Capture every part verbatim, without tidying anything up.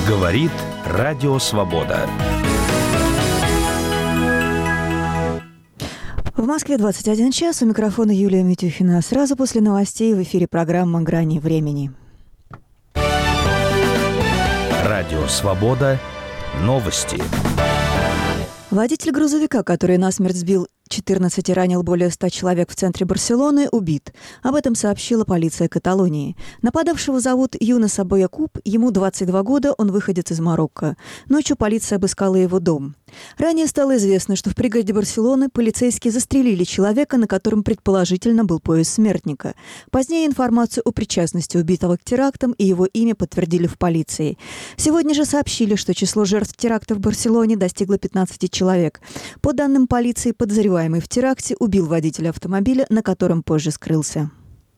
Говорит Радио Свобода. В Москве двадцать один час. У микрофона Юлия Митюхина. Сразу после новостей в эфире программа «Грани времени». Радио Свобода. Новости. Водитель грузовика, который насмерть сбил четырнадцать и ранил более ста человек в центре Барселоны, убит. Об этом сообщила полиция Каталонии. Нападавшего зовут Юнес Абоякуб, ему двадцать два года, он выходец из Марокко. Ночью полиция обыскала его дом. Ранее стало известно, что в пригороде Барселоны полицейские застрелили человека, на котором предположительно был пояс смертника. Позднее информацию о причастности убитого к терактам и его имя подтвердили в полиции. Сегодня же сообщили, что число жертв теракта в Барселоне достигло пятнадцати человек. По данным полиции, подозреваемый в теракте убил водителя автомобиля, на котором позже скрылся.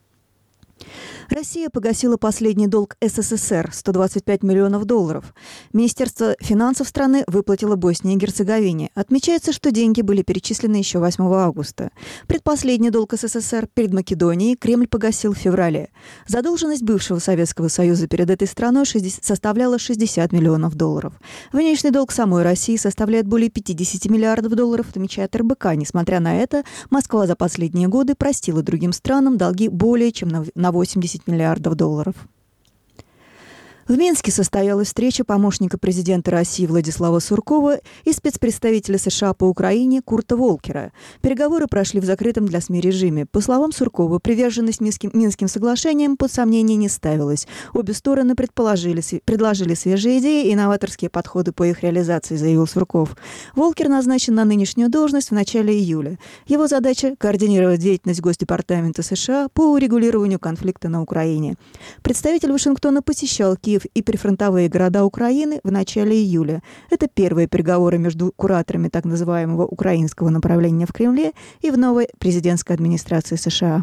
Россия погасила последний долг СССР – сто двадцать пять миллионов долларов. Министерство финансов страны выплатило Боснии и Герцеговине. Отмечается, что деньги были перечислены еще восьмого августа. Предпоследний долг СССР перед Македонией Кремль погасил в феврале. Задолженность бывшего Советского Союза перед этой страной составляла шестьдесят миллионов долларов. Внешний долг самой России составляет более пятьдесят миллиардов долларов, отмечает эр бэ ка. Несмотря на это, Москва за последние годы простила другим странам долги более чем на восемьдесят миллиардов долларов. В Минске состоялась встреча помощника президента России Владислава Суркова и спецпредставителя США по Украине Курта Волкера. Переговоры прошли в закрытом для СМИ режиме. По словам Суркова, приверженность Минским, Минским соглашениям под сомнение не ставилась. Обе стороны предположили, предложили свежие идеи и новаторские подходы по их реализации, заявил Сурков. Волкер назначен на нынешнюю должность в начале июля. Его задача – координировать деятельность Госдепартамента США по урегулированию конфликта на Украине. Представитель Вашингтона посещал Киев и прифронтовые города Украины в начале июля. Это первые переговоры между кураторами так называемого украинского направления в Кремле и в новой президентской администрации США.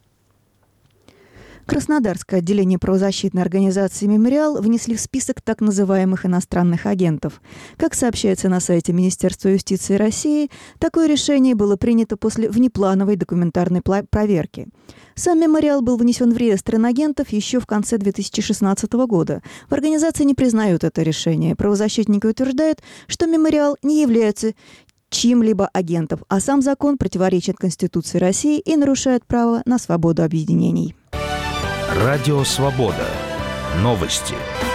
Краснодарское отделение правозащитной организации «Мемориал» внесли в список так называемых иностранных агентов. Как сообщается на сайте Министерства юстиции России, такое решение было принято после внеплановой документарной проверки. Сам «Мемориал» был внесен в реестр инагентов еще в конце две тысячи шестнадцатого года. В организации не признают это решение. Правозащитники утверждают, что «Мемориал» не является чьим-либо агентом, а сам закон противоречит Конституции России и нарушает право на свободу объединений. Радио Свобода. Новости.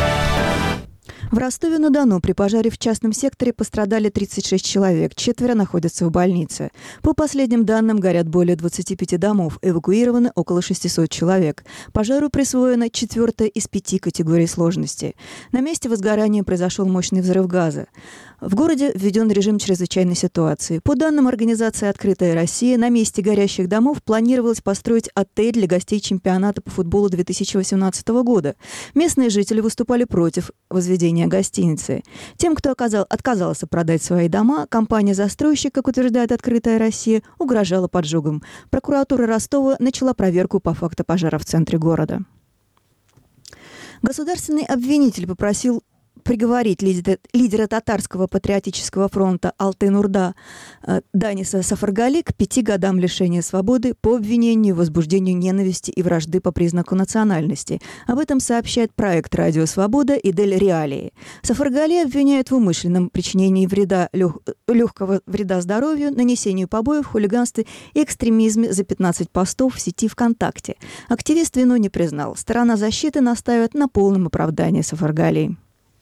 В Ростове-на-Дону при пожаре в частном секторе пострадали тридцать шесть человек, четверо находятся в больнице. По последним данным, горят более двадцати пяти домов, эвакуированы около шестисот человек. Пожару присвоена четвертая из пяти категорий сложности. На месте возгорания произошел мощный взрыв газа. В городе введен режим чрезвычайной ситуации. По данным организации «Открытая Россия», на месте горящих домов планировалось построить отель для гостей чемпионата по футболу две тысячи восемнадцатого года. Местные жители выступали против возведения гостиницы. Тем, кто оказал, отказался продать свои дома, компания-застройщик, как утверждает «Открытая Россия», угрожала поджогом. Прокуратура Ростова начала проверку по факту пожара в центре города. Государственный обвинитель попросил приговорить лидера, лидера татарского патриотического фронта Алтын-Урда э, Даниса Сафаргали к пяти годам лишения свободы по обвинению в возбуждении ненависти и вражды по признаку национальности. Об этом сообщает проект «Радио Свобода» и «Дель Реалии». Сафаргали обвиняют в умышленном причинении вреда, лег, легкого вреда здоровью, нанесению побоев, хулиганстве и экстремизме за пятнадцать постов в сети ВКонтакте. Активист вину не признал. Сторона защиты настаивает на полном оправдании Сафаргали.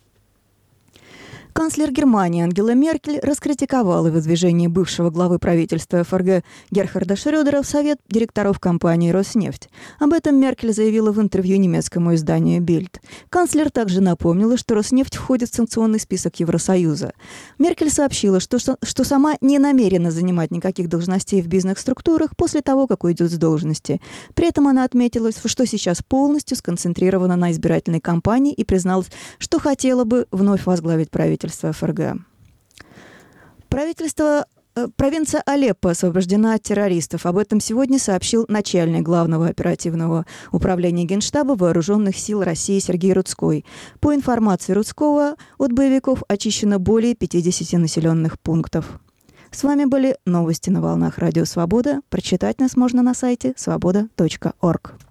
Канцлер Германии Ангела Меркель раскритиковала выдвижение бывшего главы правительства эф эр гэ Герхарда Шрёдера в совет директоров компании «Роснефть». Об этом Меркель заявила в интервью немецкому изданию «Бильд». Канцлер также напомнила, что «Роснефть» входит в санкционный список Евросоюза. Меркель сообщила, что, что сама не намерена занимать никаких должностей в бизнес-структурах после того, как уйдет с должности. При этом она отметила, что сейчас полностью сконцентрирована на избирательной кампании и призналась, что хотела бы вновь возглавить правительство эф эр гэ. Правительство, э, провинция Алеппо освобождена от террористов. Об этом сегодня сообщил начальник Главного оперативного управления Генштаба Вооруженных сил России Сергей Рудской. По информации Рудского, от боевиков очищено более пятидесяти населенных пунктов. С вами были новости на волнах Радио Свобода. Прочитать нас можно на сайте свобода точка орг.